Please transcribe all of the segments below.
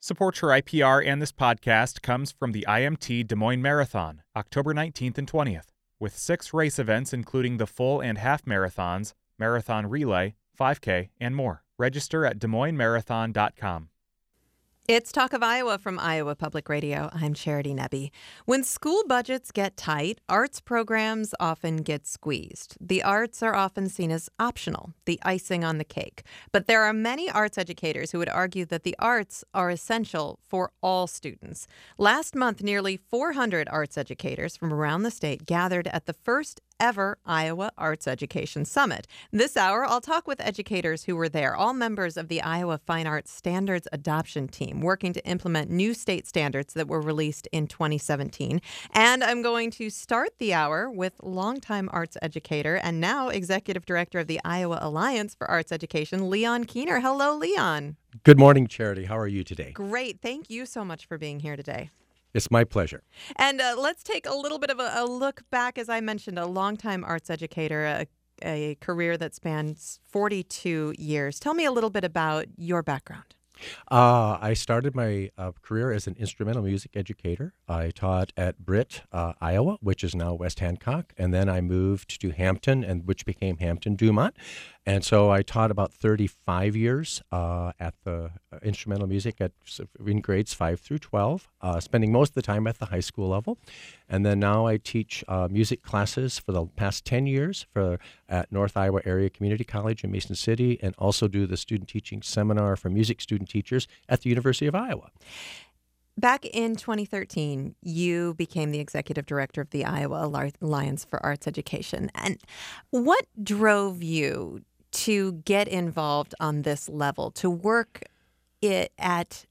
Support for IPR and this podcast comes from the IMT Des Moines Marathon, October 19th and 20th, with 6 race events including the full and half marathons, marathon relay, 5K, and more. Register at DesMoinesMarathon.com. It's Talk of Iowa from Iowa Public Radio. I'm Charity Nebbe. When school budgets get tight, arts programs often get squeezed. The arts are often seen as optional, the icing on the cake. But there are many arts educators who would argue that the arts are essential for all students. Last month, nearly 400 arts educators from around the state gathered at the first ever Iowa Arts Education Summit. This hour, I'll talk with educators who were there, all members of the Iowa Fine Arts Standards Adoption Team, working to implement new state standards that were released in 2017. And I'm going to start the hour with longtime arts educator and now executive director of the Iowa Alliance for Arts Education, Leon Keener. Hello, Leon. Good morning, Charity. How are you today? Great. Thank you so much for being here today. It's my pleasure. And let's take a little bit of a look back. As I mentioned, a longtime arts educator, a career that spans 42 years. Tell me a little bit about your background. I started my career as an instrumental music educator. I taught at Britt, Iowa, which is now West Hancock, and then I moved to Hampton, and which became Hampton-Dumont. And so I taught about 35 years at the instrumental music in grades 5 through 12, spending most of the time at the high school level. And then now I teach music classes for the past 10 years at North Iowa Area Community College in Mason City, and also do the student teaching seminar for music student teachers at the University of Iowa. Back in 2013, you became the executive director of the Iowa Alliance for Arts Education. And what drove you to get involved on this level, to work at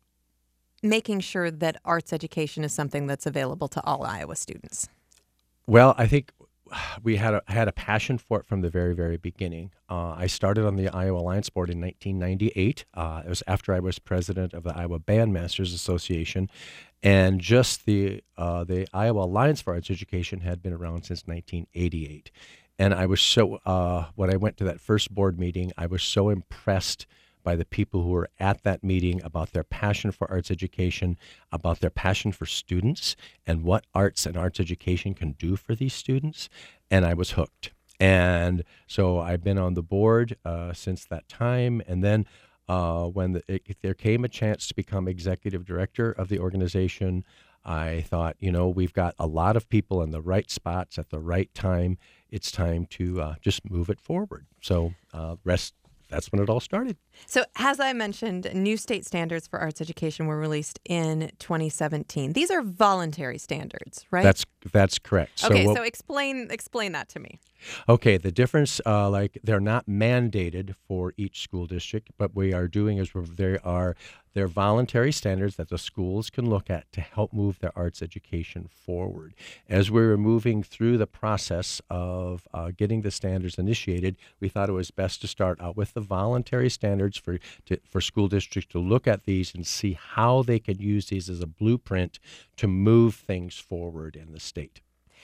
making sure that arts education is something that's available to all Iowa students? Well, I think we had a passion for it from the very, very beginning. I started on the Iowa Alliance Board in 1998. It was after I was president of the Iowa Bandmasters Association, and just the Iowa Alliance for Arts Education had been around since 1988. And I was so when I went to that first board meeting, I was so impressed by the people who were at that meeting about their passion for arts education, about their passion for students, and what arts and arts education can do for these students. And I was hooked. And so I've been on the board since that time. And then when there came a chance to become executive director of the organization, I thought, we've got a lot of people in the right spots at the right time. It's time to just move it forward. So that's when it all started. So as I mentioned, new state standards for arts education were released in 2017. These are voluntary standards, right? That's correct. Okay, so explain that to me. Okay, the difference, they're not mandated for each school district, but what we are doing is they're voluntary standards that the schools can look at to help move their arts education forward. As we were moving through the process of getting the standards initiated, we thought it was best to start out with the voluntary standards for school districts to look at these and see how they could use these as a blueprint to move things forward in the state.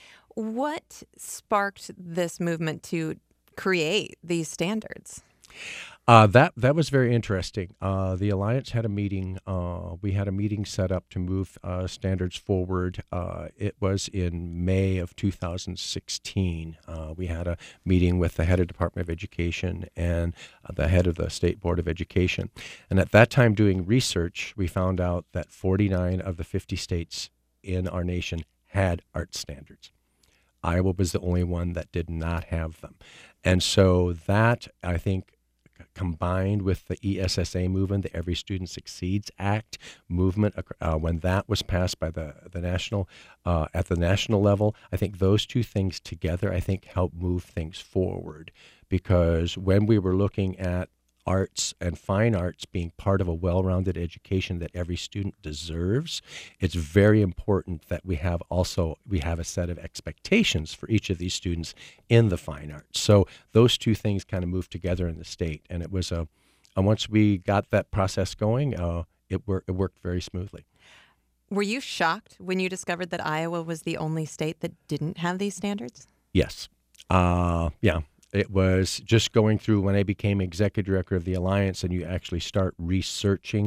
What sparked this movement to create these standards? That was very interesting. The Alliance had a meeting. We had a meeting set up to move standards forward. It was in May of 2016. We had a meeting with the head of Department of Education and the head of the State Board of Education. And at that time, doing research, we found out that 49 of the 50 states in our nation had art standards. Iowa was the only one that did not have them. And so that, I think, combined with the ESSA movement, the Every Student Succeeds Act movement, when that was passed by the national, at the national level, I think those two things together, I think, help move things forward. Because when we were looking at arts and fine arts being part of a well-rounded education that every student deserves, it's very important that we have a set of expectations for each of these students in the fine arts. So those two things kind of moved together in the state, and it was once we got that process going, it worked very smoothly. Were you shocked when you discovered that Iowa was the only state that didn't have these standards? Yes. Yeah. It was just going through when I became executive director of the Alliance, and you actually start researching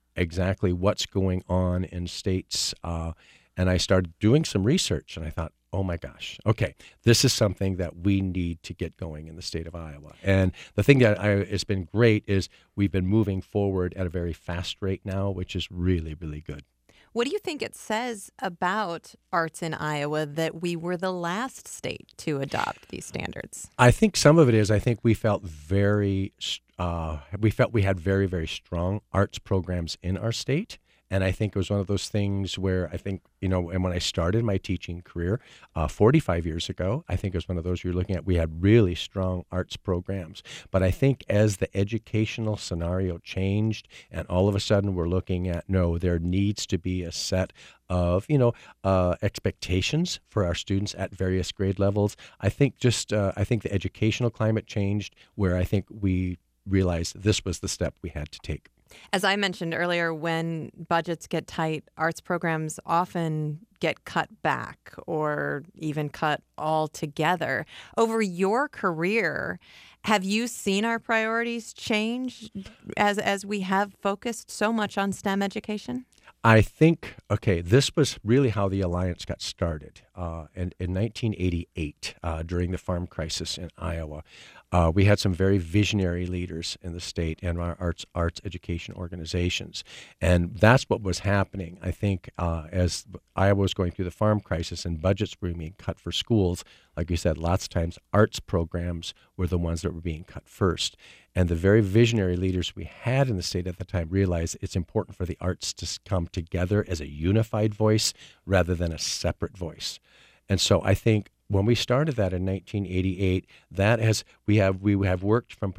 exactly what's going on in states. And I started doing some research, and I thought, oh my gosh, okay, this is something that we need to get going in the state of Iowa. And the thing that has been great is we've been moving forward at a very fast rate now, which is really, really good. What do you think it says about arts in Iowa that we were the last state to adopt these standards? I think some of it is, I think we felt we had very, very strong arts programs in our state. And I think it was one of those things where I think, and when I started my teaching career 45 years ago, I think it was one of those you're looking at, we had really strong arts programs. But I think as the educational scenario changed and all of a sudden we're looking at, no, there needs to be a set of, expectations for our students at various grade levels. I think I think the educational climate changed where I think we realized this was the step we had to take. As I mentioned earlier, when budgets get tight, arts programs often get cut back or even cut altogether. Over your career, have you seen our priorities change as we have focused so much on STEM education? I think, this was really how the Alliance got started. In 1988, during the farm crisis in Iowa, we had some very visionary leaders in the state and our arts education organizations. And that's what was happening. I think as Iowa was going through the farm crisis and budgets were being cut for schools, like you said, lots of times arts programs were the ones that were being cut first. And the very visionary leaders we had in the state at the time realized it's important for the arts to come together as a unified voice rather than a separate voice. And so I think when we started that in 1988, we have worked from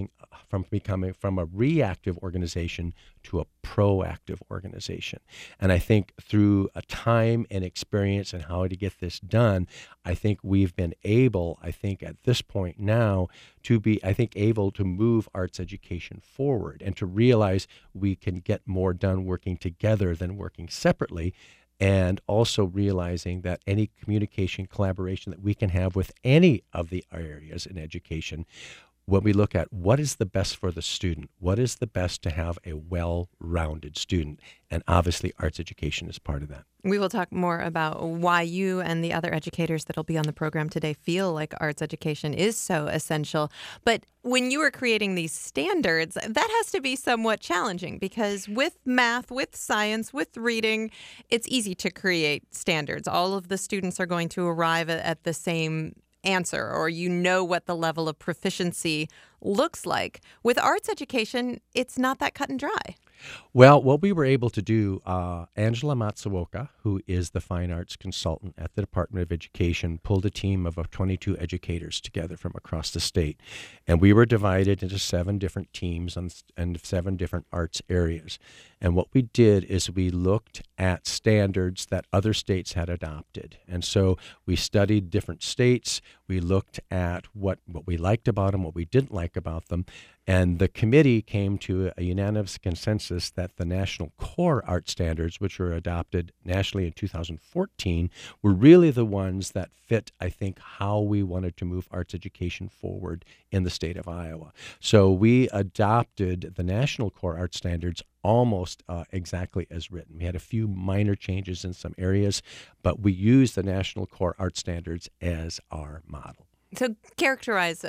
a reactive organization to a proactive organization. And I think through a time and experience and how to get this done, I think we've been able, at this point now, to be, able to move arts education forward and to realize we can get more done working together than working separately. And also realizing that any communication collaboration that we can have with any of the areas in education, when we look at what is the best for the student, what is the best to have a well-rounded student, and obviously arts education is part of that. We will talk more about why you and the other educators that'll be on the program today feel like arts education is so essential. But when you are creating these standards, that has to be somewhat challenging because with math, with science, with reading, it's easy to create standards. All of the students are going to arrive at the same answer, or what the level of proficiency looks like. With arts education, it's not that cut and dry. Well, what we were able to do, Angela Matsuoka, who is the fine arts consultant at the Department of Education, pulled a team of 22 educators together from across the state. And we were divided into 7 different teams and 7 different arts areas. And what we did is we looked at standards that other states had adopted. And so we studied different states. We looked at what we liked about them, what we didn't like about them. And the committee came to a unanimous consensus that the National Core Art Standards, which were adopted nationally in 2014, were really the ones that fit, I think, how we wanted to move arts education forward in the state of Iowa. So we adopted the National Core Art Standards almost exactly as written. We had a few minor changes in some areas, but we used the National Core Art Standards as our model. So characterize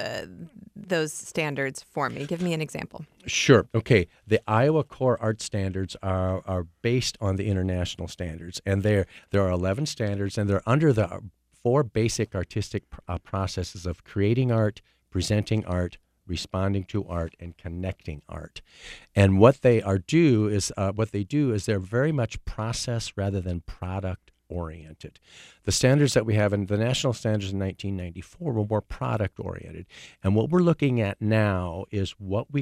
those standards for me. Give me an example. Sure. Okay. The Iowa Core Art Standards are based on the international standards, and there are 11 standards, and they're under the 4 basic artistic processes of creating art, presenting art, responding to art, and connecting art. And what they do is they're very much process rather than product oriented. The standards that we have in the national standards in 1994 were more product oriented. And what we're looking at now is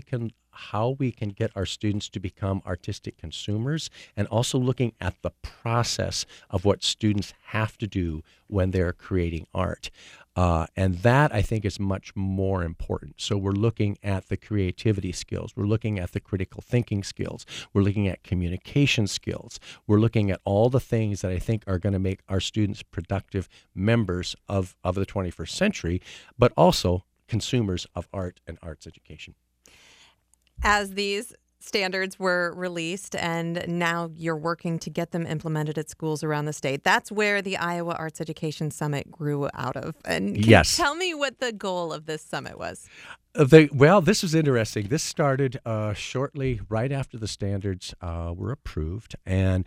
how we can get our students to become artistic consumers, and also looking at the process of what students have to do when they're creating art. And that, I think, is much more important. So we're looking at the creativity skills. We're looking at the critical thinking skills. We're looking at communication skills. We're looking at all the things that I think are going to make our students productive members of the 21st century, but also consumers of art and arts education. As these standards were released, and now you're working to get them implemented at schools around the state. That's where the Iowa Arts Education Summit grew out of. And can you tell me what the goal of this summit was? Well, this was interesting. This started shortly right after the standards were approved, and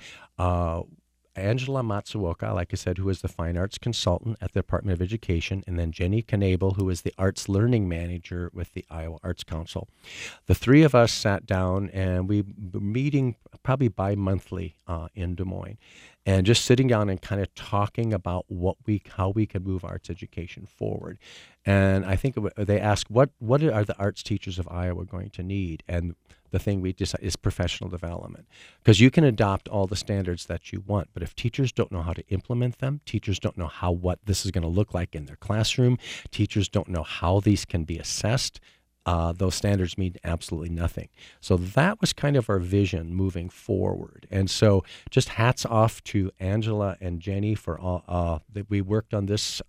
Angela Matsuoka, like I said, who is the fine arts consultant at the Department of Education, and then Jenny Knabel, who is the arts learning manager with the Iowa Arts Council. The three of us sat down, and we were meeting probably bi-monthly in Des Moines, and just sitting down and kind of talking about how we could move arts education forward. And I think they asked, what are the arts teachers of Iowa going to need? And the thing we decide is professional development, because you can adopt all the standards that you want, but if teachers don't know how to implement them, teachers don't know what this is going to look like in their classroom, teachers don't know how these can be assessed, those standards mean absolutely nothing. So that was kind of our vision moving forward. And so just hats off to Angela and Jenny for all that we worked on this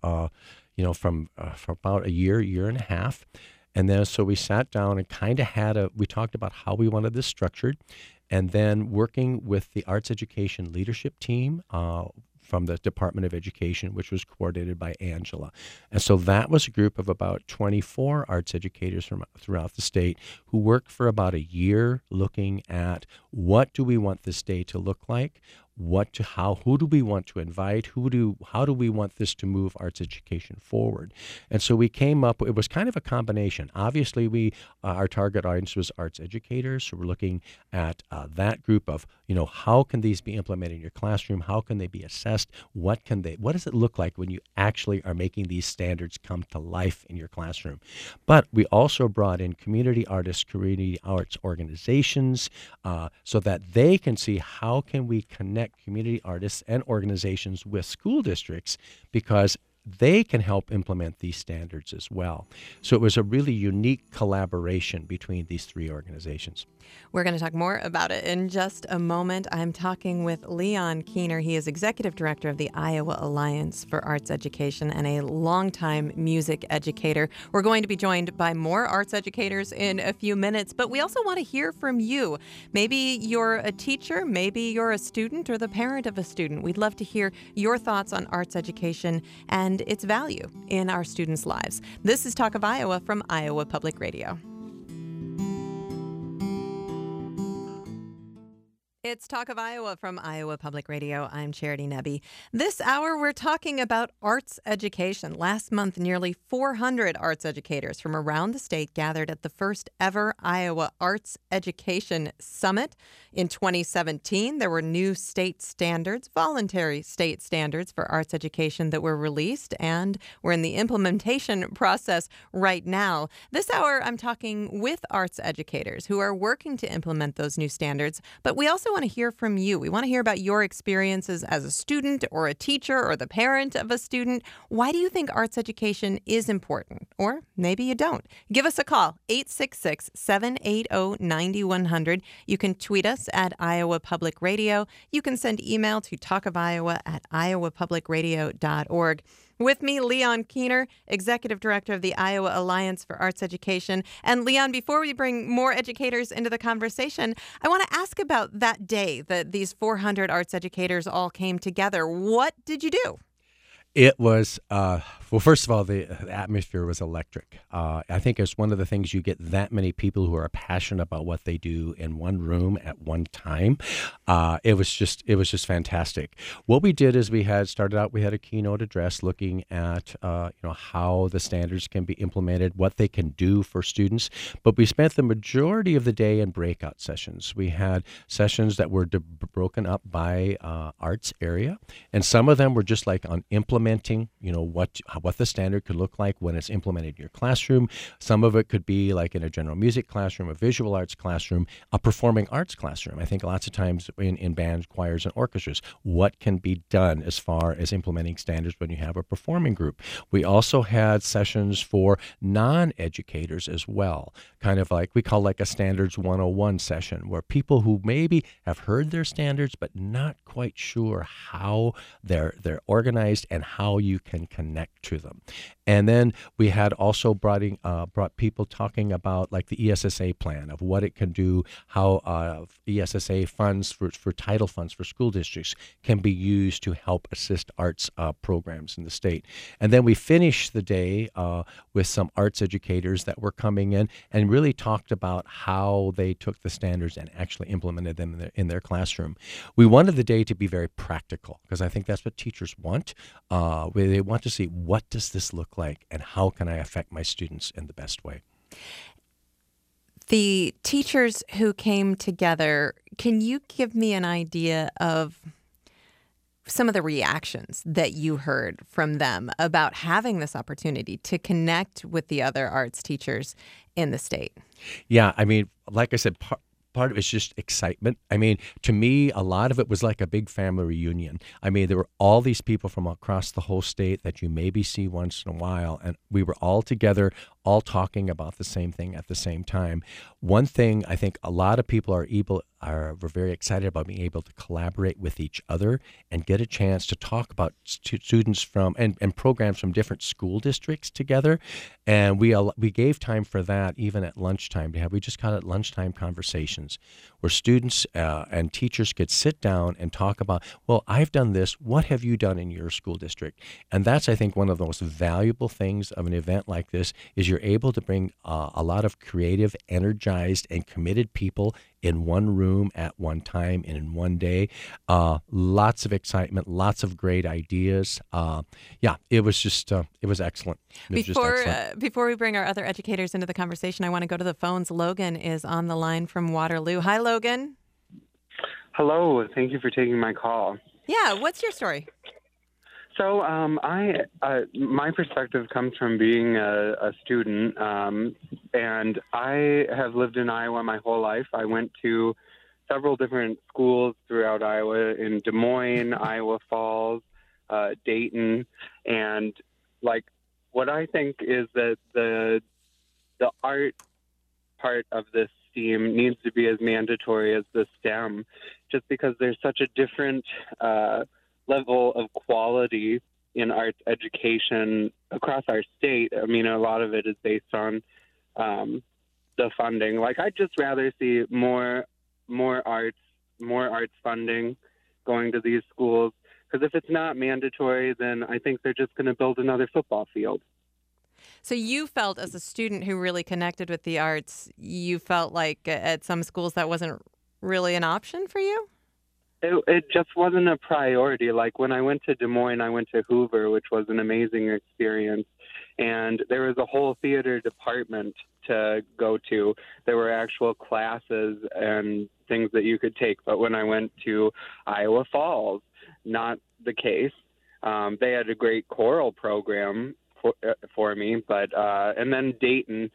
for about a year and a half. And then so we sat down and kind of we talked about how we wanted this structured, and then working with the arts education leadership team from the Department of Education, which was coordinated by Angela. And so that was a group of about 24 arts educators from throughout the state who worked for about a year looking at what do we want this day to look like, who do we want to invite, how do we want this to move arts education forward. And so we came up, it was kind of a combination. Obviously our target audience was arts educators, so we're looking at that group of, how can these be implemented in your classroom, how can they be assessed, what does it look like when you actually are making these standards come to life in your classroom. But we also brought in community artists, community arts organizations, so that they can see how can we connect community artists and organizations with school districts, because they can help implement these standards as well. So it was a really unique collaboration between these three organizations. We're going to talk more about it in just a moment. I'm talking with Leon Keener. He is Executive Director of the Iowa Alliance for Arts Education and a longtime music educator. We're going to be joined by more arts educators in a few minutes, but we also want to hear from you. Maybe you're a teacher, maybe you're a student or the parent of a student. We'd love to hear your thoughts on arts education and its value in our students' lives. This is Talk of Iowa from Iowa Public Radio. It's Talk of Iowa from Iowa Public Radio. I'm Charity Nebbe. This hour, we're talking about arts education. Last month, nearly 400 arts educators from around the state gathered at the first ever Iowa Arts Education Summit. In 2017, there were new state standards, voluntary state standards for arts education that were released, and we're in the implementation process right now. This hour, I'm talking with arts educators who are working to implement those new standards, but we also want to hear from you. We want to hear about your experiences as a student or a teacher or the parent of a student. Why do you think arts education is important? Or maybe you don't. Give us a call, 866-780-9100. You can tweet us at Iowa Public Radio. You can send email to talkofiowa@iowapublicradio.org. With me, Leon Keener, Executive Director of the Iowa Alliance for Arts Education. And Leon, before we bring more educators into the conversation, I want to ask about that day that these 400 arts educators all came together. What did you do? It was, first of all, the atmosphere was electric. I think it's one of the things you get that many people who are passionate about what they do in one room at one time. It was just fantastic. What we did is we had a keynote address looking at, how the standards can be implemented, what they can do for students. But we spent the majority of the day in breakout sessions. We had sessions that were broken up by arts area, and some of them were just like on implementing, what the standard could look like when it's implemented in your classroom. Some of it could be like in a general music classroom, a visual arts classroom, a performing arts classroom. I think lots of times in bands, choirs, and orchestras, what can be done as far as implementing standards when you have a performing group. We also had sessions for non-educators as well, kind of like we call like a Standards 101 session, where people who maybe have heard their standards but not quite sure how they're organized and how you can connect to them. And then we had also brought people talking about like the ESSA plan of what it can do, how ESSA funds for title funds for school districts can be used to help assist arts programs in the state. And then we finished the day with some arts educators that were coming in and really talked about how they took the standards and actually implemented them in their classroom. We wanted the day to be very practical because I think that's what teachers want. They want to see, what does this look like and how can I affect my students in the best way? The teachers who came together, can you give me an idea of some of the reactions that you heard from them about having this opportunity to connect with the other arts teachers in the state? Yeah, I mean, like I said, part of it's just excitement. I mean, to me, a lot of it was like a big family reunion. I mean, there were all these people from across the whole state that you maybe see once in a while, and we were all together, all talking about the same thing at the same time. One thing I think a lot of people were very excited about being able to collaborate with each other and get a chance to talk about students from and programs from different school districts together. And we gave time for that even at lunchtime. We just called it lunchtime conversations, where students and teachers could sit down and talk about, well, I've done this. What have you done in your school district? And that's, I think, one of the most valuable things of an event like this is you're able to bring a lot of creative, energized, and committed people in one room at one time and in one day. Lots of excitement, lots of great ideas. It was just, it was excellent. Before we bring our other educators into the conversation, I want to go to the phones. Logan is on the line from Waterloo. Hi, Logan. Hello. Thank you for taking my call. Yeah. What's your story? So my perspective comes from being a student, and I have lived in Iowa my whole life. I went to several different schools throughout Iowa, in Des Moines, Iowa Falls, Dayton, and like what I think is that the art part of this STEAM needs to be as mandatory as the STEM, just because there's such a different level of quality in arts education across our state. I mean, a lot of it is based on the funding. Like, I'd just rather see more arts funding going to these schools, because if it's not mandatory, then I think they're just going to build another football field. So you felt, as a student who really connected with the arts, you felt like at some schools that wasn't really an option for you? It just wasn't a priority. Like, when I went to Des Moines, I went to Hoover, which was an amazing experience. And there was a whole theater department to go to. There were actual classes and things that you could take. But when I went to Iowa Falls, not the case. They had a great choral program for me. But and then Dayton,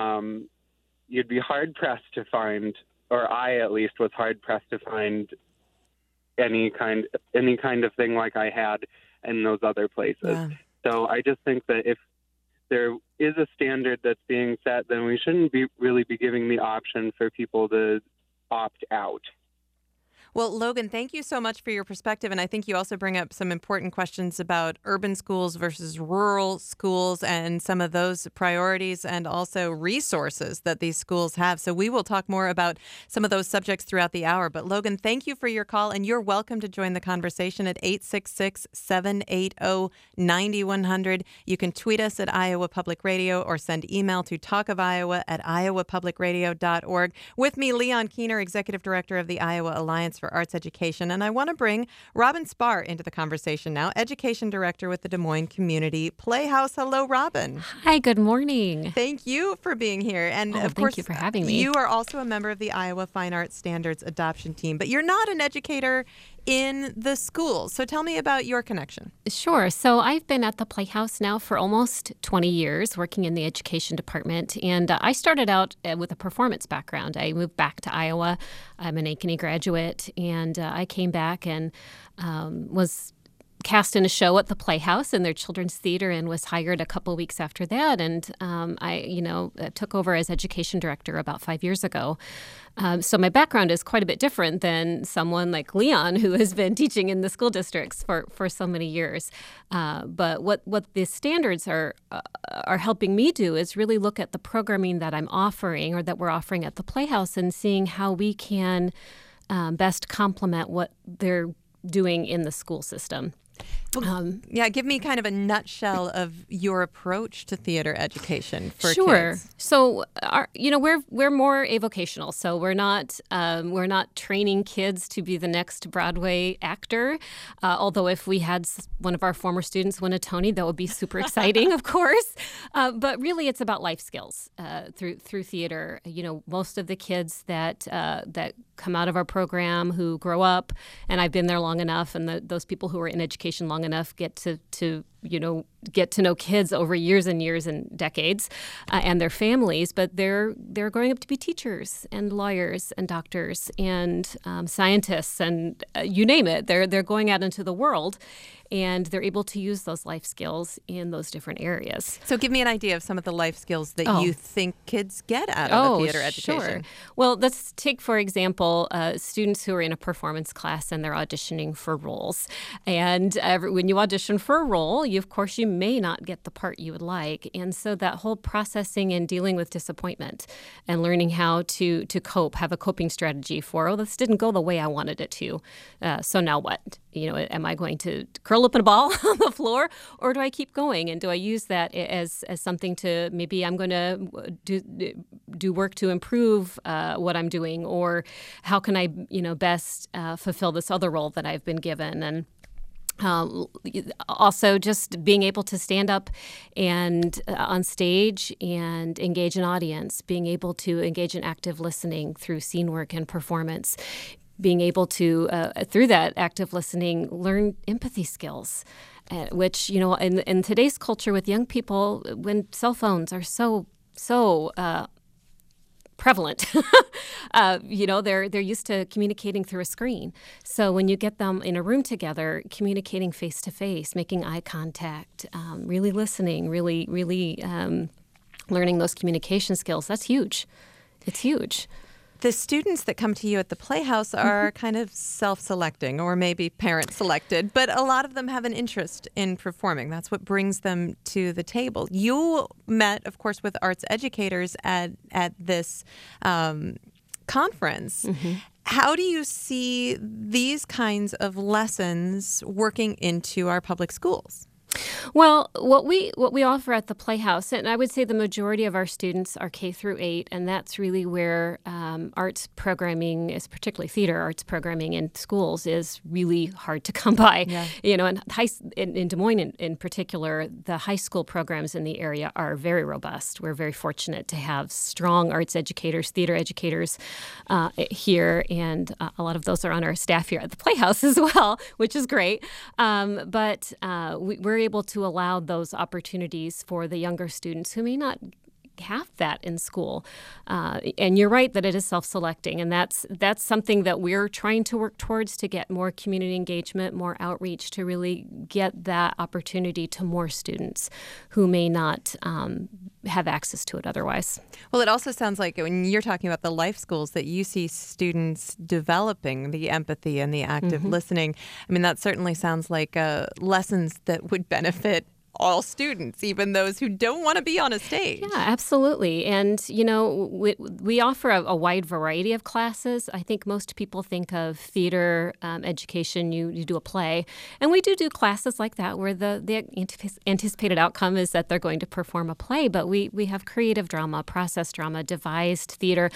you'd be hard-pressed to find, or I at least was hard-pressed to find any kind of thing like I had in those other places. Yeah. So I just think that if there is a standard that's being set, then we shouldn't really be giving the option for people to opt out. Well, Logan, thank you so much for your perspective. And I think you also bring up some important questions about urban schools versus rural schools and some of those priorities and also resources that these schools have. So we will talk more about some of those subjects throughout the hour. But Logan, thank you for your call, and you're welcome to join the conversation at 866-780-9100. You can tweet us at Iowa Public Radio or send email to talkofiowa@iowapublicradio.org. With me, Leon Keener, Executive Director of the Iowa Alliance for Arts Education. And I want to bring Robin Spar into the conversation now, Education Director with the Des Moines Community Playhouse. Hello, Robin. Hi, good morning. Thank you for being here. And of course, thank you for having me. You are also a member of the Iowa Fine Arts Standards Adoption Team, but you're not an educator in the schools. So tell me about your connection. Sure. So I've been at the Playhouse now for almost 20 years, working in the education department. And I started out with a performance background. I moved back to Iowa. I'm an Ankeny graduate, and I came back and was cast in a show at the Playhouse in their children's theater and was hired a couple weeks after that. And I took over as education director about 5 years ago. So my background is quite a bit different than someone like Leon, who has been teaching in the school districts for so many years. But what the standards are helping me do is really look at the programming that I'm offering or that we're offering at the Playhouse and seeing how we can best complement what they're doing in the school system. Give me kind of a nutshell of your approach to theater education for Sure. kids. So, we're more avocational. So we're not training kids to be the next Broadway actor. Although if we had one of our former students win a Tony, that would be super exciting, of course. But really, it's about life skills through theater. Most of the kids that come out of our program who grow up, and I've been there long enough, and those people who are in education long enough get to get to know kids over years and years and decades and their families, but they're growing up to be teachers and lawyers and doctors and scientists and you name it. They're going out into the world, and they're able to use those life skills in those different areas. So give me an idea of some of the life skills that you think kids get out of a theater education. Sure. Well, let's take, for example, students who are in a performance class and they're auditioning for roles. And when you audition for a role, you may not get the part you would like. And so that whole processing and dealing with disappointment and learning how to cope, have a coping strategy for, this didn't go the way I wanted it to. So now what? Am I going to curl up in a ball on the floor, or do I keep going? And do I use that as something to, maybe I'm going to do work to improve what I'm doing, or how can I, best fulfill this other role that I've been given? And also just being able to stand up and on stage and engage an audience, being able to engage in active listening through scene work and performance, being able to, through that active listening, learn empathy skills, which, in today's culture with young people, when cell phones are so prevalent, they're used to communicating through a screen. So when you get them in a room together, communicating face to face, making eye contact, really listening, really learning those communication skills, that's huge. It's huge. The students that come to you at the Playhouse are kind of self-selecting, or maybe parent-selected, but a lot of them have an interest in performing. That's what brings them to the table. You met, of course, with arts educators at this conference. Mm-hmm. How do you see these kinds of lessons working into our public schools? Well, what we offer at the Playhouse, and I would say the majority of our students are K through 8, and that's really where arts programming, is particularly theater arts programming in schools, is really hard to come by. Yeah. In Des Moines in particular, the high school programs in the area are very robust. We're very fortunate to have strong arts educators, theater educators here, and a lot of those are on our staff here at the Playhouse as well, which is great. But we're able to allow those opportunities for the younger students who may not have that in school. And you're right that it is self-selecting, and that's something that we're trying to work towards, to get more community engagement, more outreach, to really get that opportunity to more students who may not have access to it otherwise. Well, it also sounds like when you're talking about the life skills that you see students developing, the empathy and the active listening, I mean, that certainly sounds like lessons that would benefit all students, even those who don't want to be on a stage. Yeah, absolutely. And, we offer a wide variety of classes. I think most people think of theater education, you do a play. And we do classes like that where the anticipated outcome is that they're going to perform a play. But we have creative drama, process drama, devised theater.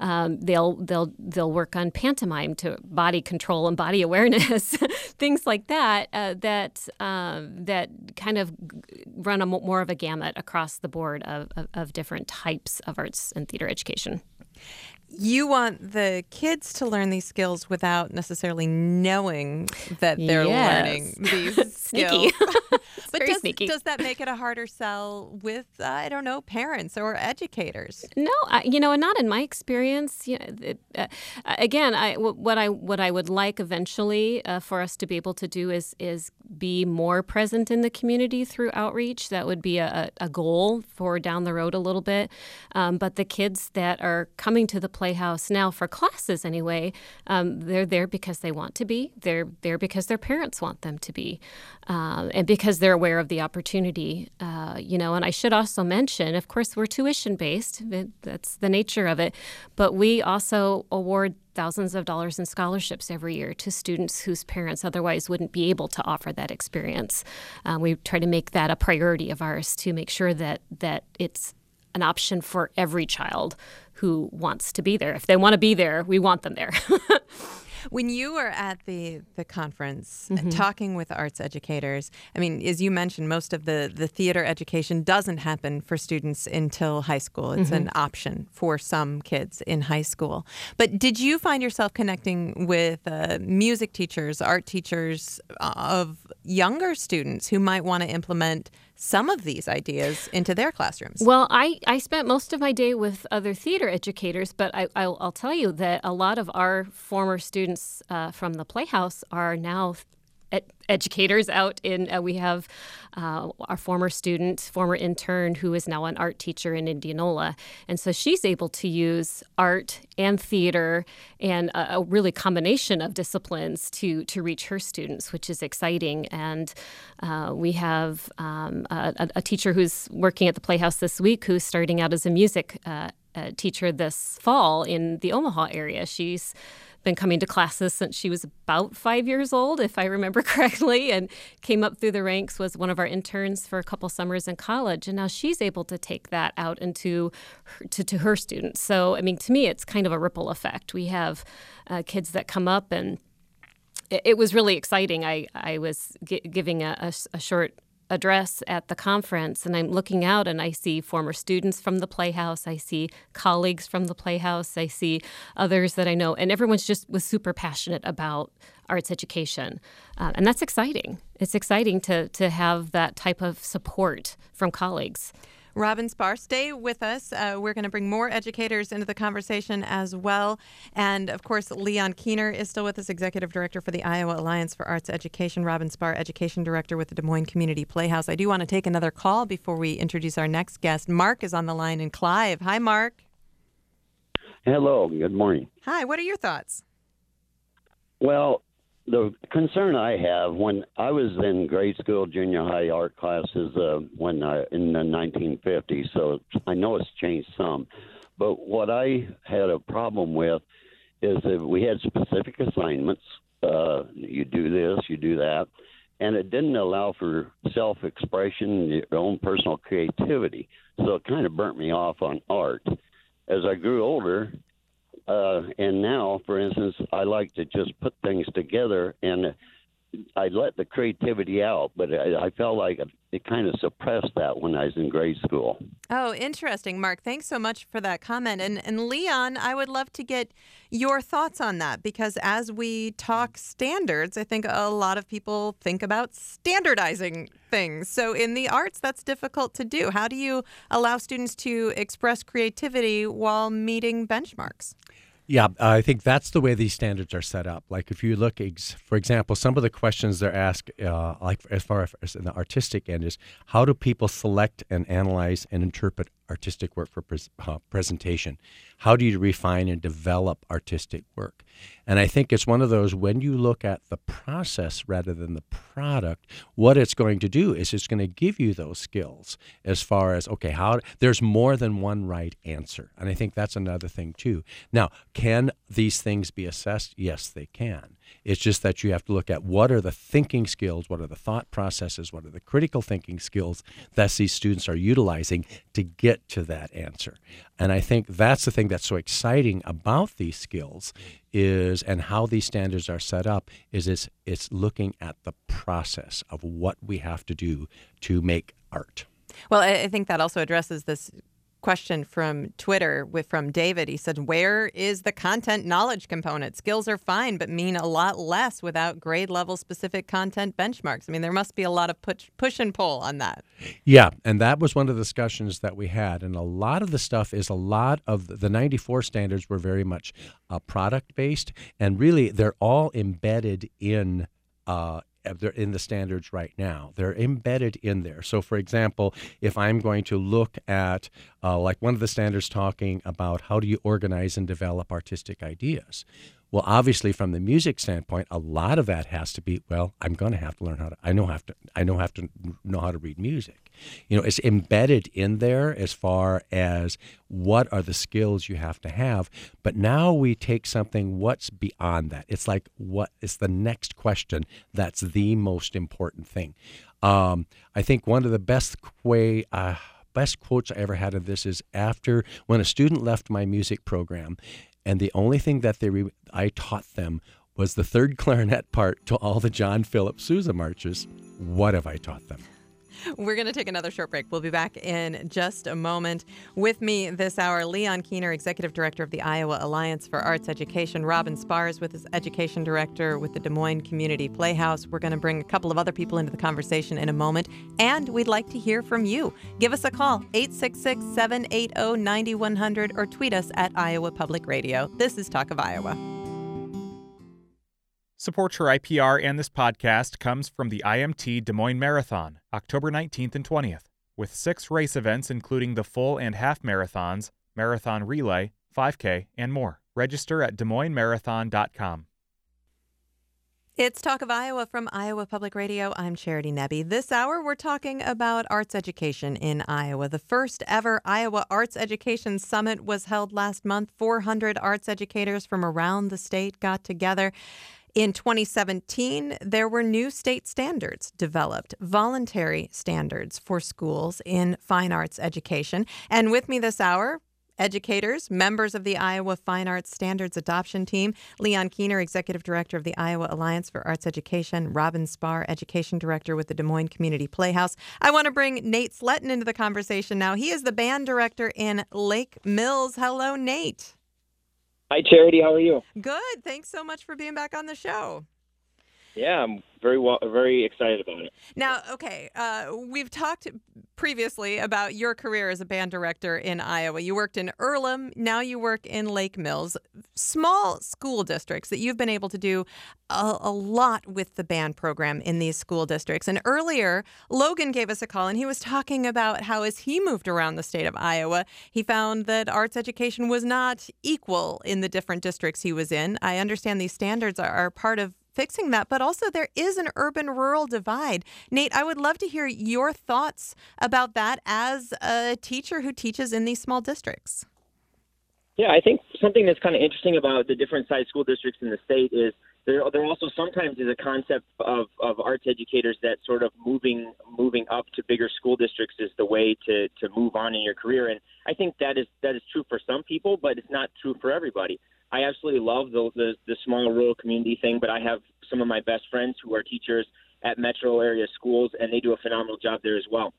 They'll work on pantomime to body control and body awareness, things like that, that kind of run more of a gamut across the board of different types of arts and theater education. you want the kids to learn these skills without necessarily knowing that they're learning these skills. But does that make it a harder sell with, I don't know, parents or educators? No, not in my experience. Again, what I would like eventually for us to be able to do is be more present in the community through outreach. That would be a goal for down the road a little bit. But the kids that are coming to the Playhouse now for classes anyway, they're there because they want to be. They're there because their parents want them to be, and because they're aware of the opportunity. And I should also mention, of course, we're tuition-based. That's the nature of it. But we also award thousands of dollars in scholarships every year to students whose parents otherwise wouldn't be able to offer that experience. We try to make that a priority of ours to make sure that it's an option for every child who wants to be there. If they want to be there, we want them there. When you were at the conference talking with arts educators, I mean, as you mentioned, most of the theater education doesn't happen for students until high school. It's an option for some kids in high school. But did you find yourself connecting with music teachers, art teachers of younger students who might want to implement some of these ideas into their classrooms? Well, I spent most of my day with other theater educators, but I'll tell you that a lot of our former students from the Playhouse are now educators out in, we have our former intern who is now an art teacher in Indianola. And so she's able to use art and theater and a really combination of disciplines to reach her students, which is exciting. And we have a teacher who's working at the Playhouse this week who's starting out as a music teacher this fall in the Omaha area. She's been coming to classes since she was about 5 years old, if I remember correctly, and came up through the ranks, was one of our interns for a couple summers in college, and now she's able to take that out into to her students. So, I mean, to me, it's kind of a ripple effect. We have kids that come up, and it was really exciting. I was giving a short address at the conference, and I'm looking out and I see former students from the Playhouse, I see colleagues from the Playhouse, I see others that I know, and everyone's just was super passionate about arts education. And that's exciting. It's exciting to have that type of support from colleagues. Robin Spar, stay with us. We're going to bring more educators into the conversation as well. And, of course, Leon Keener is still with us, Executive Director for the Iowa Alliance for Arts Education. Robin Spar, Education Director with the Des Moines Community Playhouse. I do want to take another call before we introduce our next guest. Mark is on the line in Clive. Hi, Mark. Hello. Good morning. Hi. What are your thoughts? Well, the concern I have, when I was in grade school, junior high art classes in the 1950s, so I know it's changed some. But what I had a problem with is that we had specific assignments. You do this, you do that. And it didn't allow for self-expression, your own personal creativity. So it kind of burnt me off on art. As I grew older, and now, for instance, I like to just put things together, and I let the creativity out, but I felt like it kind of suppressed that when I was in grade school. Oh, interesting, Mark. Thanks so much for that comment. And Leon, I would love to get your thoughts on that, because as we talk standards, I think a lot of people think about standardizing things. So in the arts, that's difficult to do. How do you allow students to express creativity while meeting benchmarks? Yeah, I think that's the way these standards are set up. Like if you look, for example, some of the questions they're asked, like as far as in the artistic end, is how do people select and analyze and interpret artistic work for presentation? How do you refine and develop artistic work? And I think it's one of those, when you look at the process rather than the product, what it's going to do is it's going to give you those skills as far as, okay, there's more than one right answer. And I think that's another thing too. Now, can these things be assessed? Yes, they can. It's just that you have to look at what are the thinking skills, what are the thought processes, what are the critical thinking skills that these students are utilizing to get to that answer. And I think that's the thing that's so exciting about these skills and how these standards are set up is it's looking at the process of what we have to do to make art. Well, I think that also addresses this question from Twitter from David. He said, where is the content knowledge component? Skills are fine, but mean a lot less without grade level specific content benchmarks. I mean, there must be a lot of push and pull on that. Yeah, and that was one of the discussions that we had. And a lot of the stuff is a lot of the 94 standards were very much product-based, and really they're all embedded in they're in the standards right now. They're embedded in there. So, for example, if I'm going to look at like one of the standards talking about how do you organize and develop artistic ideas. Well, obviously, from the music standpoint, a lot of that has to be, well, I'm going to have to learn how to. I know how to read music. You know, it's embedded in there as far as what are the skills you have to have. But now we take something what's beyond that. It's like what is the next question that's the most important thing. I think one of the best quotes I ever had of this is after when a student left my music program. And the only thing that I taught them was the third clarinet part to all the John Philip Sousa marches. What have I taught them? We're going to take another short break. We'll be back in just a moment. With me this hour, Leon Keener, Executive Director of the Iowa Alliance for Arts Education. Robin Spars with his Education Director with the Des Moines Community Playhouse. We're going to bring a couple of other people into the conversation in a moment, and we'd like to hear from you. Give us a call, 866-780-9100, or tweet us at Iowa Public Radio. This is Talk of Iowa. Support for IPR and this podcast comes from the IMT Des Moines Marathon, October 19th and 20th, with 6 race events including the full and half marathons, marathon relay, 5K, and more. Register at DesMoinesMarathon.com. It's Talk of Iowa from Iowa Public Radio. I'm Charity Nebbe. This hour, we're talking about arts education in Iowa. The first ever Iowa Arts Education Summit was held last month. 400 arts educators from around the state got together. In 2017, there were new state standards developed, voluntary standards for schools in fine arts education. And with me this hour, educators, members of the Iowa Fine Arts Standards Adoption Team, Leon Keener, Executive Director of the Iowa Alliance for Arts Education, Robin Spar, Education Director with the Des Moines Community Playhouse. I want to bring Nate Sletton into the conversation now. He is the band director in Lake Mills. Hello, Nate. Hi, Charity. How are you? Good. Thanks so much for being back on the show. Yeah, I'm very excited about it. Now, okay, we've talked previously about your career as a band director in Iowa. You worked in Earlham. Now you work in Lake Mills. Small school districts that you've been able to do a lot with the band program in these school districts. And earlier, Logan gave us a call, and he was talking about how as he moved around the state of Iowa, he found that arts education was not equal in the different districts he was in. I understand these standards are part of fixing that, but also there is an urban-rural divide. Nate, I would love to hear your thoughts about that as a teacher who teaches in these small districts. Yeah, I think something that's kind of interesting about the different size school districts in the state is there also sometimes is a concept of arts educators that sort of moving up to bigger school districts is the way to move on in your career. And I think that is true for some people, but it's not true for everybody. I absolutely love the small rural community thing, but I have some of my best friends who are teachers at metro area schools, and they do a phenomenal job there as well.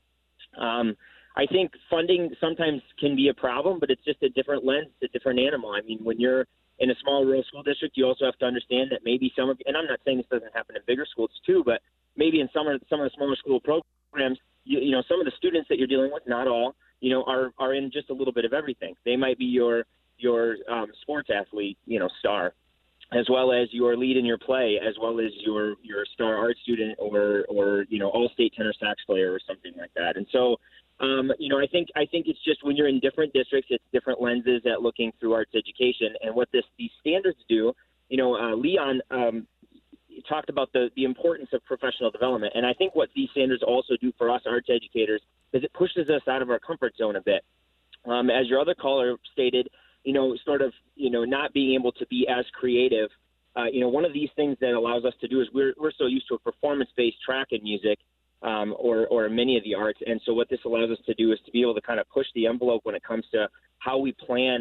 I think funding sometimes can be a problem, but it's just a different lens, it's a different animal. I mean, when you're in a small rural school district, you also have to understand that maybe and I'm not saying this doesn't happen in bigger schools too, but maybe in some of the smaller school programs, you know, some of the students that you're dealing with, not all, you know, are in just a little bit of everything. They might be your sports athlete, you know, star, as well as your lead in your play, as well as your star art student or you know, all-state tenor sax player or something like that. And so, you know, I think it's just when you're in different districts, it's different lenses at looking through arts education. And what these standards do, you know, Leon talked about the importance of professional development. And I think what these standards also do for us arts educators is it pushes us out of our comfort zone a bit. As your other caller stated, you know, sort of, you know, not being able to be as creative. You know, one of these things that allows us to do is we're so used to a performance-based track in music or many of the arts. And so what this allows us to do is to be able to kind of push the envelope when it comes to how we plan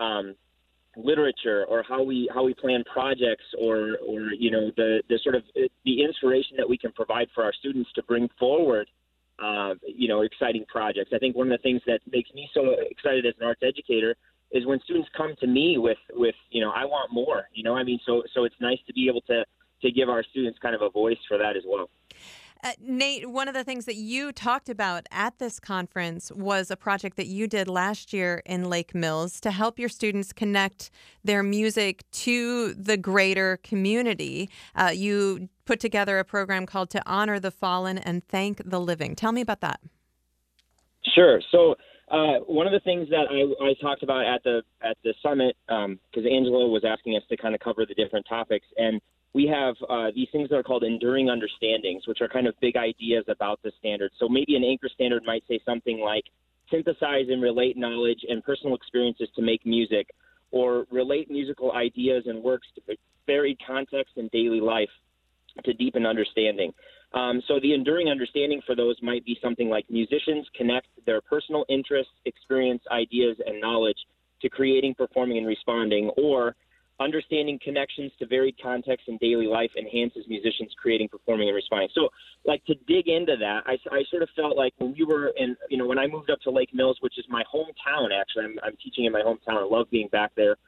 literature or how we plan projects or you know, the sort of the inspiration that we can provide for our students to bring forward exciting projects. I think one of the things that makes me so excited as an arts educator is when students come to me with I want more. So it's nice to be able to give our students kind of a voice for that as well. Nate, one of the things that you talked about at this conference was a project that you did last year in Lake Mills to help your students connect their music to the greater community. You put together a program called To Honor the Fallen and Thank the Living. Tell me about that. Sure. So one of the things that I talked about at the summit, because Angela was asking us to kind of cover the different topics, and we have these things that are called enduring understandings, which are kind of big ideas about the standard. So maybe an anchor standard might say something like synthesize and relate knowledge and personal experiences to make music, or relate musical ideas and works to varied context and daily life to deepen understanding. So the enduring understanding for those might be something like musicians connect their personal interests, experience, ideas, and knowledge to creating, performing, and responding, or understanding connections to varied contexts in daily life enhances musicians creating, performing, and responding. So, like, to dig into that, I sort of felt like when we were when I moved up to Lake Mills, which is my hometown, actually, I'm teaching in my hometown. I love being back there.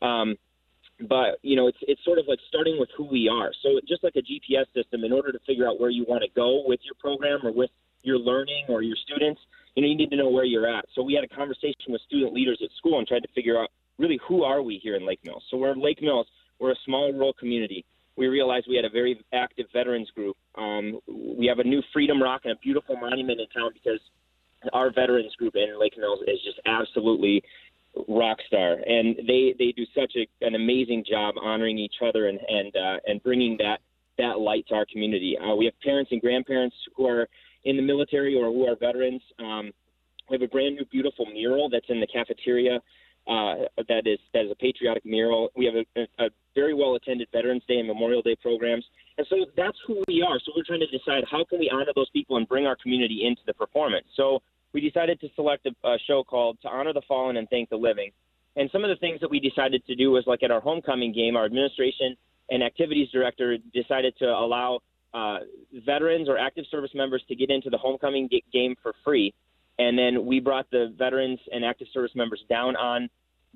But, it's sort of like starting with who we are. So just like a GPS system, in order to figure out where you want to go with your program or with your learning or your students, you need to know where you're at. So we had a conversation with student leaders at school and tried to figure out really who are we here in Lake Mills. So we're in Lake Mills. We're a small rural community. We realized we had a very active veterans group. We have a new Freedom Rock and a beautiful monument in town because our veterans group in Lake Mills is just absolutely rock star, and they do such an amazing job honoring each other and bringing that light to our community. We have parents and grandparents who are in the military or who are veterans. We have a brand new beautiful mural that's in the cafeteria. That is a patriotic mural. We have a very well attended Veterans Day and Memorial Day programs, and so that's who we are. So we're trying to decide how can we honor those people and bring our community into the performance. So we decided to select a show called To Honor the Fallen and Thank the Living. And some of the things that we decided to do was, like at our homecoming game, our administration and activities director decided to allow veterans or active service members to get into the homecoming game for free. And then we brought the veterans and active service members down on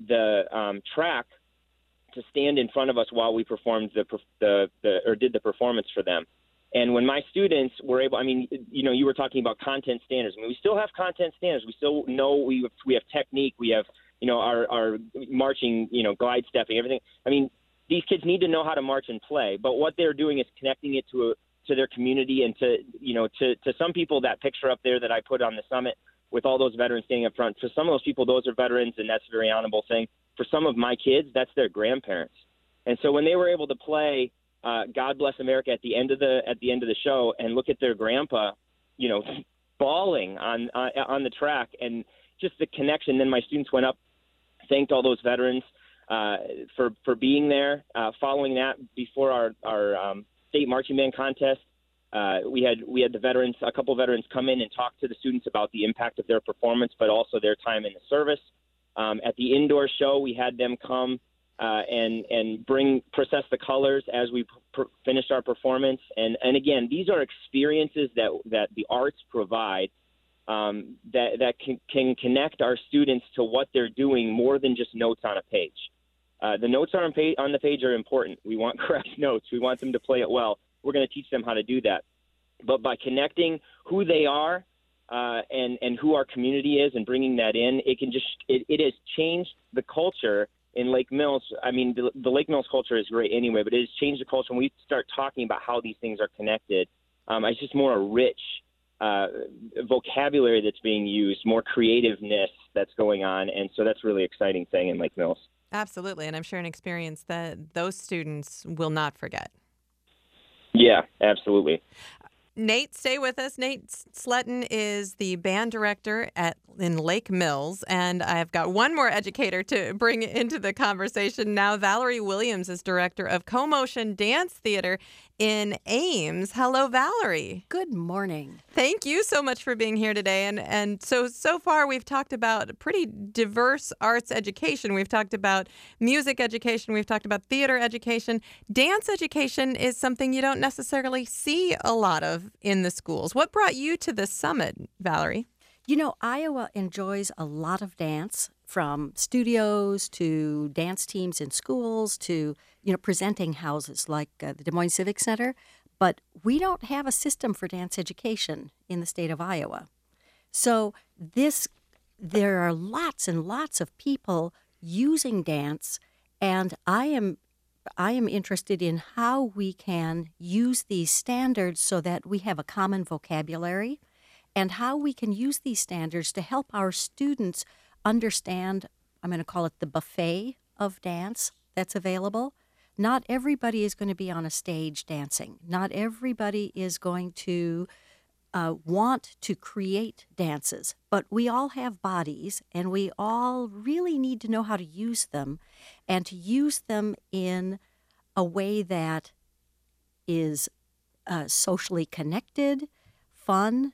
the track to stand in front of us while we performed did the performance for them. And when my students were able, you were talking about content standards. We still have content standards. We still know we have technique. We have, our marching, glide stepping, everything. These kids need to know how to march and play. But what they're doing is connecting it to their community and to some people. That picture up there that I put on the summit with all those veterans standing up front. For some of those people, those are veterans, and that's a very honorable thing. For some of my kids, that's their grandparents. And so when they were able to play God Bless America at the end of the show and look at their grandpa, bawling on the track, and just the connection. Then my students went up, thanked all those veterans for being there. Following that, before our state marching band contest, we had the veterans, a couple of veterans, come in and talk to the students about the impact of their performance, but also their time in the service. At the indoor show, we had them come and process the colors as we finished our performance. And again, these are experiences that the arts provide that can connect our students to what they're doing more than just notes on a page. The notes on the page are important. We want correct notes. We want them to play it well. We're going to teach them how to do that. But by connecting who they are and who our community is and bringing that in, it has changed the culture in Lake Mills. The Lake Mills culture is great anyway, but it has changed the culture when we start talking about how these things are connected. It's just more a rich vocabulary that's being used, more creativeness that's going on, and so that's a really exciting thing in Lake Mills. Absolutely, and I'm sure an experience that those students will not forget. Yeah, absolutely. Nate, stay with us. Nate Sletton is the band director in Lake Mills, and I've got one more educator to bring into the conversation now. Valerie Williams is director of Co-Motion Dance Theater in Ames. Hello, Valerie. Good morning. Thank you so much for being here today. And so far we've talked about pretty diverse arts education. We've talked about music education. We've talked about theater education. Dance education is something you don't necessarily see a lot of in the schools. What brought you to this summit, Valerie? You know, Iowa enjoys a lot of dance, from studios to dance teams in schools to, presenting houses like the Des Moines Civic Center. But we don't have a system for dance education in the state of Iowa. So there are lots and lots of people using dance, and I am interested in how we can use these standards so that we have a common vocabulary, and how we can use these standards to help our students understand, I'm going to call it the buffet of dance that's available. Not everybody is going to be on a stage dancing. Not everybody is going to want to create dances, but we all have bodies, and we all really need to know how to use them, and to use them in a way that is socially connected, fun,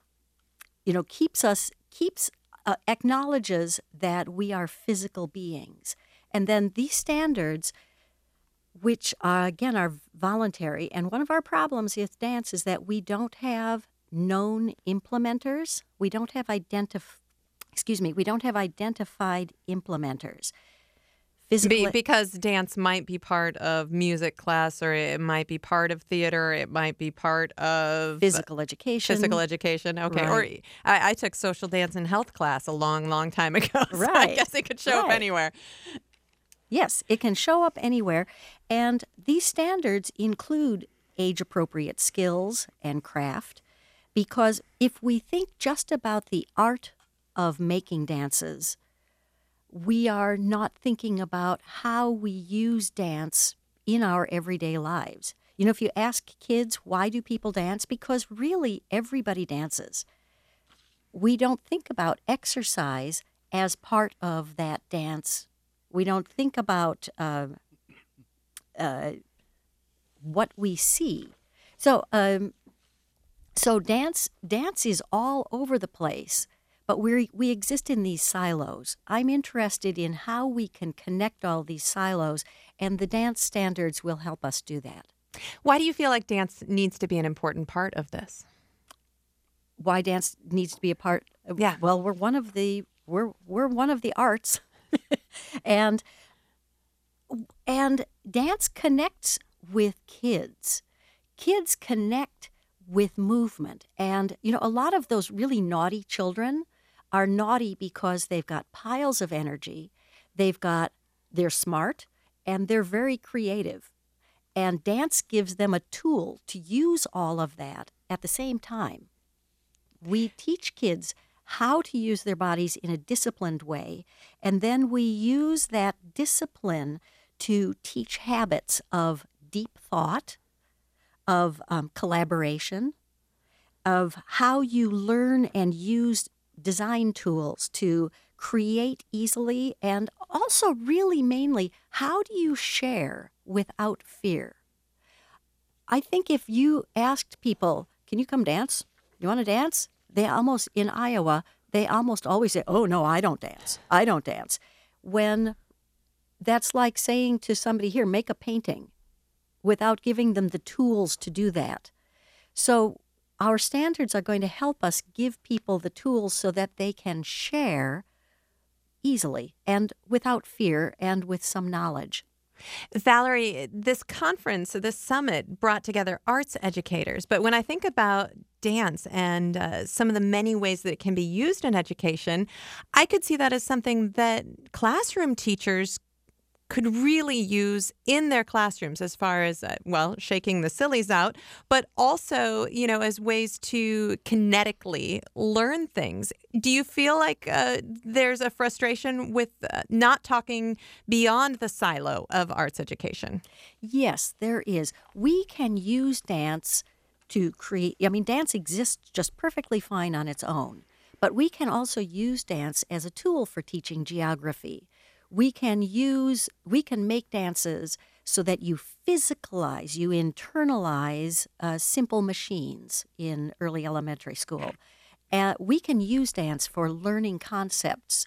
acknowledges that we are physical beings. And then these standards, which are voluntary, and one of our problems with dance is that we don't have known implementers. We don't have identified implementers. Because dance might be part of music class, or it might be part of theater, it might be part of physical education. Okay. Right. Or I took social dance and health class a long, long time ago. So Right. I guess it could show up anywhere. Yes, it can show up anywhere. And these standards include age-appropriate skills and craft, because if we think just about the art of making dances, we are not thinking about how we use dance in our everyday lives. If you ask kids, why do people dance? Because really everybody dances. We don't think about exercise as part of that dance. We don't think about what we see. So dance is all over the place. But we exist in these silos. I'm interested in how we can connect all these silos, and the dance standards will help us do that. Why do you feel like dance needs to be an important part of this? Why dance needs to be a part? Yeah. Well, we're one of the arts, and dance connects with kids. Kids connect with movement, and a lot of those really naughty children are naughty because they've got piles of energy, they're smart, and they're very creative. And dance gives them a tool to use all of that at the same time. We teach kids how to use their bodies in a disciplined way, and then we use that discipline to teach habits of deep thought, of collaboration, of how you learn and use design tools to create easily, and also really mainly, how do you share without fear? I think if you asked people, can you come dance? You want to dance? In Iowa, they almost always say, oh, no, I don't dance. I don't dance. When that's like saying to somebody, here, make a painting, without giving them the tools to do that. So our standards are going to help us give people the tools so that they can share easily and without fear and with some knowledge. Valerie, this conference, this summit brought together arts educators. But when I think about dance and some of the many ways that it can be used in education, I could see that as something that classroom teachers could really use in their classrooms as far as, shaking the sillies out, but also, as ways to kinetically learn things. Do you feel like there's a frustration with not talking beyond the silo of arts education? Yes, there is. We can use dance to create, dance exists just perfectly fine on its own, but we can also use dance as a tool for teaching geography. We can make dances so that you physicalize, you internalize simple machines in early elementary school. We can use dance for learning concepts.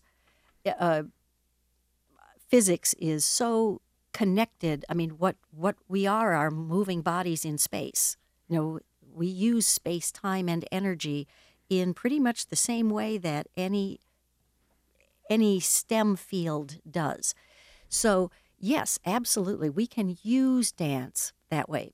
Physics is so connected. I mean, what we are moving bodies in space. We use space, time, and energy in pretty much the same way that any STEM field does. So, yes, absolutely, we can use dance that way.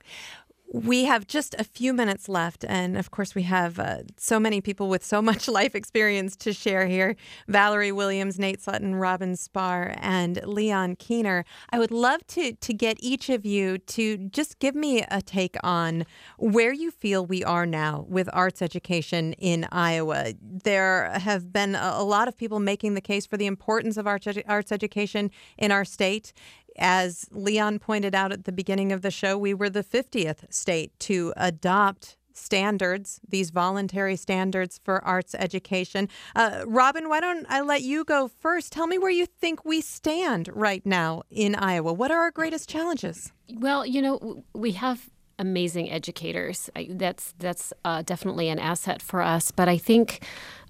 We have just a few minutes left, and of course we have so many people with so much life experience to share here. Valerie Williams, Nate Sutton, Robin Spar, and Leon Keener. I would love to get each of you to just give me a take on where you feel we are now with arts education in Iowa. There have been a lot of people making the case for the importance of arts education in our state. As Leon pointed out at the beginning of the show, we were the 50th state to adopt standards, these voluntary standards for arts education. Robin, why don't I let you go first? Tell me where you think we stand right now in Iowa. What are our greatest challenges? Well, we have amazing educators. That's definitely an asset for us. But I think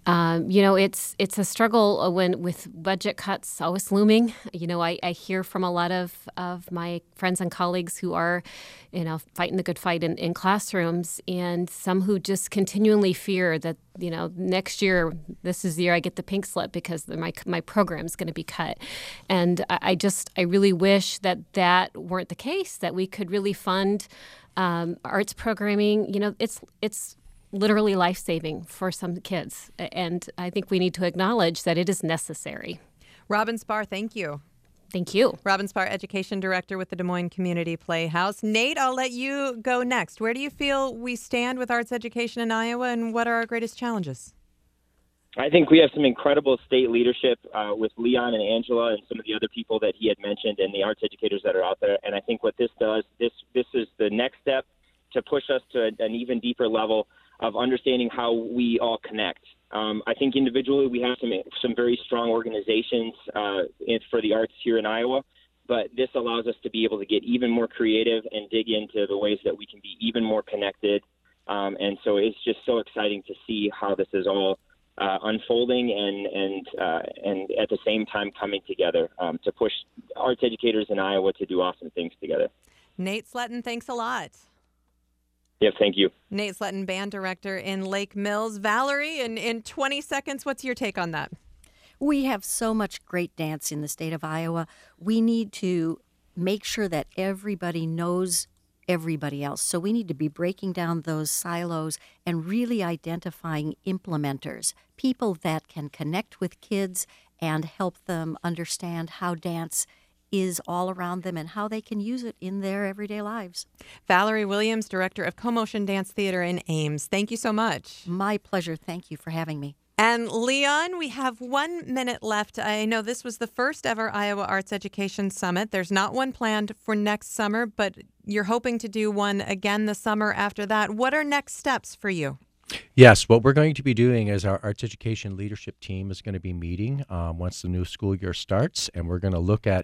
it's a struggle with budget cuts always looming. I hear from a lot of my friends and colleagues who are, fighting the good fight in classrooms, and some who just continually fear that, next year, this is the year I get the pink slip because my program's going to be cut. And I really wish that weren't the case, that we could really fund arts programming. It's literally life-saving for some kids. And I think we need to acknowledge that it is necessary. Robin Spar, thank you. Thank you. Robin Spar, Education Director with the Des Moines Community Playhouse. Nate, I'll let you go next. Where do you feel we stand with arts education in Iowa, and what are our greatest challenges? I think we have some incredible state leadership with Leon and Angela and some of the other people that he had mentioned and the arts educators that are out there. And I think what this does, this is the next step to push us to an even deeper level of understanding how we all connect. I think individually we have some very strong organizations for the arts here in Iowa, but this allows us to be able to get even more creative and dig into the ways that we can be even more connected. And so it's just so exciting to see how this is all unfolding and at the same time coming together to push arts educators in Iowa to do awesome things together. Nate Sletton, thanks a lot. Yes, thank you. Nate Sletton, band director in Lake Mills. Valerie, in 20 seconds, what's your take on that? We have so much great dance in the state of Iowa. We need to make sure that everybody knows everybody else. So we need to be breaking down those silos and really identifying implementers, people that can connect with kids and help them understand how dance is all around them and how they can use it in their everyday lives. Valerie Williams, Director of Co-Motion Dance Theater in Ames. Thank you so much. My pleasure. Thank you for having me. And Leon, we have 1 minute left. I know this was the first ever Iowa Arts Education Summit. There's not one planned for next summer, but you're hoping to do one again the summer after that. What are next steps for you? Yes, what we're going to be doing is our arts education leadership team is going to be meeting once the new school year starts, and we're going to look at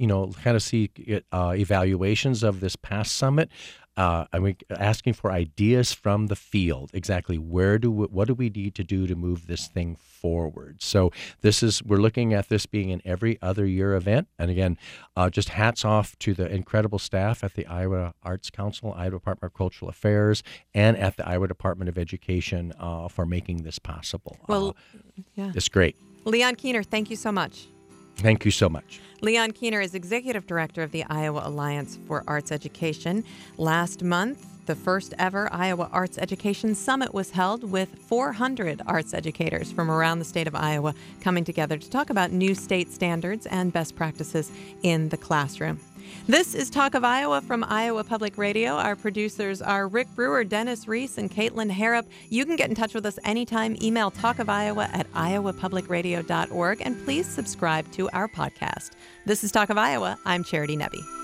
evaluations of this past summit. And we're asking for ideas from the field. Exactly what do we need to do to move this thing forward? So we're looking at this being an every other year event. And again, just hats off to the incredible staff at the Iowa Arts Council, Iowa Department of Cultural Affairs, and at the Iowa Department of Education for making this possible. Well, yeah. It's great. Leon Keener, thank you so much. Thank you so much. Leon Keener is Executive Director of the Iowa Alliance for Arts Education. Last month, the first ever Iowa Arts Education Summit was held with 400 arts educators from around the state of Iowa coming together to talk about new state standards and best practices in the classroom. This is Talk of Iowa from Iowa Public Radio. Our producers are Rick Brewer, Dennis Reese, and Caitlin Harrop. You can get in touch with us anytime. Email talkofiowa@iowapublicradio.org, and please subscribe to our podcast. This is Talk of Iowa. I'm Charity Nebbe.